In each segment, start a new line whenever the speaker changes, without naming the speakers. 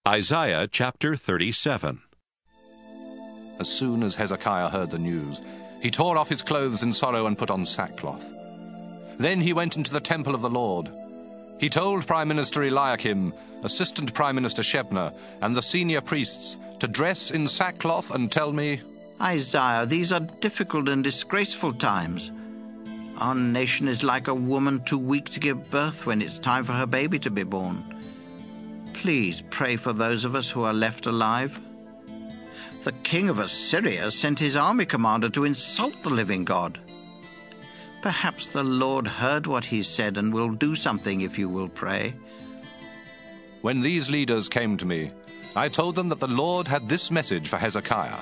Isaiah chapter 37.
As soon as Hezekiah heard the news, he tore off his clothes in sorrow and put on sackcloth. Then he went into the temple of the Lord. He told Prime Minister Eliakim, Assistant Prime Minister Shebna, and the senior priests to dress in sackcloth and tell me,
Isaiah, these are difficult and disgraceful times. Our nation is like a woman too weak to give birth when it's time for her baby to be born. Please pray for those of us who are left alive. The king of Assyria sent his army commander to insult the living God. Perhaps the Lord heard what he said and will do something if you will pray.
When these leaders came to me, I told them that the Lord had this message for Hezekiah.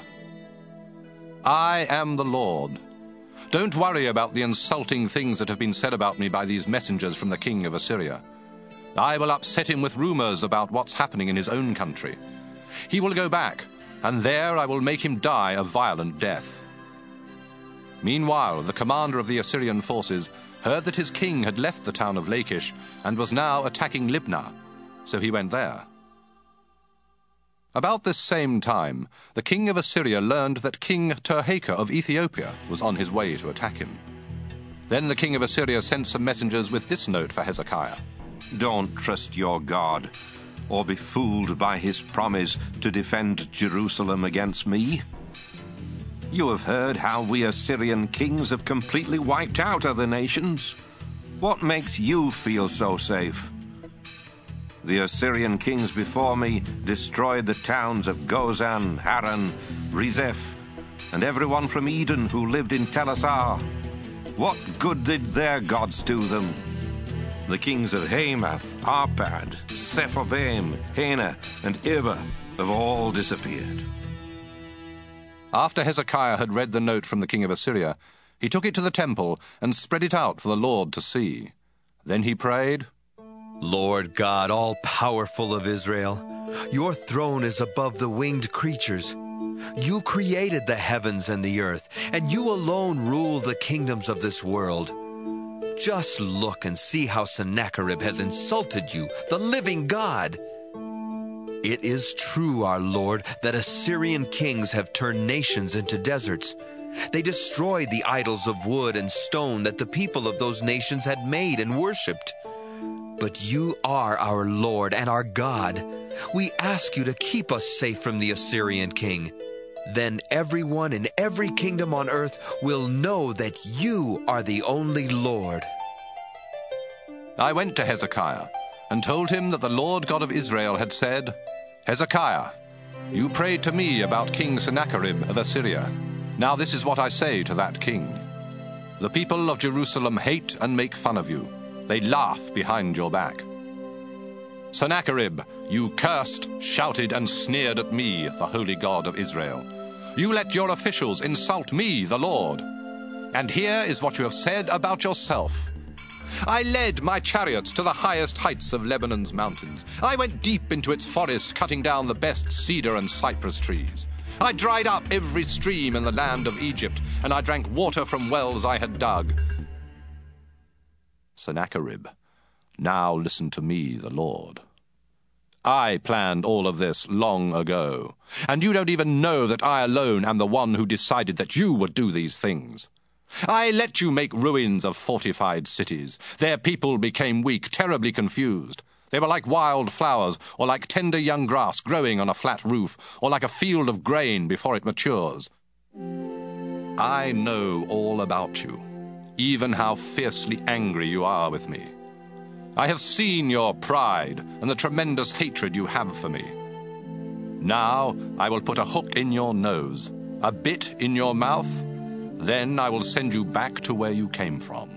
I am the Lord. Don't worry about the insulting things that have been said about me by these messengers from the king of Assyria. I will upset him with rumors about what's happening in his own country. He will go back, and there I will make him die a violent death. Meanwhile, the commander of the Assyrian forces heard that his king had left the town of Lachish and was now attacking Libnah, so he went there. About this same time, the king of Assyria learned that King Tirhakah of Ethiopia was on his way to attack him. Then the king of Assyria sent some messengers with this note for Hezekiah.
Don't trust your God, or be fooled by his promise to defend Jerusalem against me. You have heard how we Assyrian kings have completely wiped out other nations. What makes you feel so safe? The Assyrian kings before me destroyed the towns of Gozan, Haran, Rezeph, and everyone from Eden who lived in Tel Assar. What good did their gods do them? The kings of Hamath, Arpad, Sepharvaim, Hena, and Eber have all disappeared.
After Hezekiah had read the note from the king of Assyria, he took it to the temple and spread it out for the Lord to see. Then he prayed,
Lord God, all-powerful of Israel, your throne is above the winged creatures. You created the heavens and the earth, and you alone rule the kingdoms of this world. Just look and see how Sennacherib has insulted you, the living God. It is true, our Lord, that Assyrian kings have turned nations into deserts. They destroyed the idols of wood and stone that the people of those nations had made and worshipped. But you are our Lord and our God. We ask you to keep us safe from the Assyrian king. Then everyone in every kingdom on earth will know that you are the only Lord.
I went to Hezekiah and told him that the Lord God of Israel had said, Hezekiah, you prayed to me about King Sennacherib of Assyria. Now this is what I say to that king. The people of Jerusalem hate and make fun of you. They laugh behind your back. Sennacherib, you cursed, shouted, and sneered at me, the holy God of Israel. You let your officials insult me, the Lord. And here is what you have said about yourself. I led my chariots to the highest heights of Lebanon's mountains. I went deep into its forest, cutting down the best cedar and cypress trees. I dried up every stream in the land of Egypt, and I drank water from wells I had dug. Sennacherib, now listen to me, the Lord. I planned all of this long ago, and you don't even know that I alone am the one who decided that you would do these things. I let you make ruins of fortified cities. Their people became weak, terribly confused. They were like wild flowers, or like tender young grass growing on a flat roof, or like a field of grain before it matures. I know all about you, even how fiercely angry you are with me. I have seen your pride and the tremendous hatred you have for me. Now I will put a hook in your nose, a bit in your mouth. Then I will send you back to where you came from.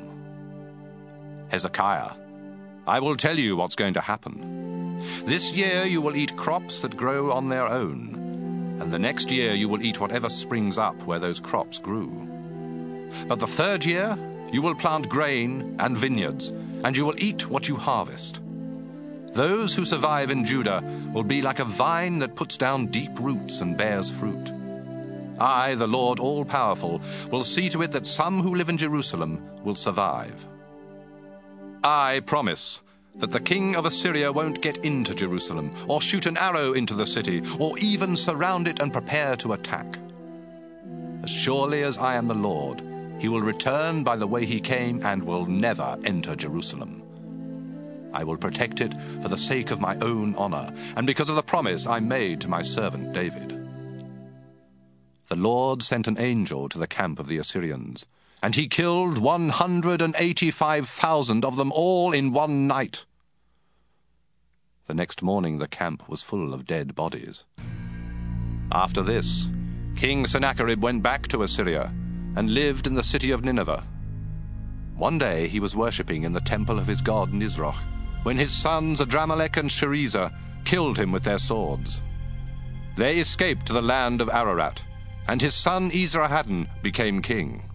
Hezekiah, I will tell you what's going to happen. This year you will eat crops that grow on their own, and the next year you will eat whatever springs up where those crops grew. But the third year you will plant grain and vineyards, and you will eat what you harvest. Those who survive in Judah will be like a vine that puts down deep roots and bears fruit. I, the Lord all-powerful, will see to it that some who live in Jerusalem will survive. I promise that the king of Assyria won't get into Jerusalem, or shoot an arrow into the city, or even surround it and prepare to attack. As surely as I am the Lord, he will return by the way he came and will never enter Jerusalem. I will protect it for the sake of my own honor, and because of the promise I made to my servant David. The Lord sent an angel to the camp of the Assyrians, and he killed 185,000 of them all in one night. The next morning the camp was full of dead bodies. After this, King Sennacherib went back to Assyria and lived in the city of Nineveh. One day he was worshipping in the temple of his god Nisroch, when his sons Adramelech and Sharezer killed him with their swords. They escaped to the land of Ararat, and his son Esarhaddon became king.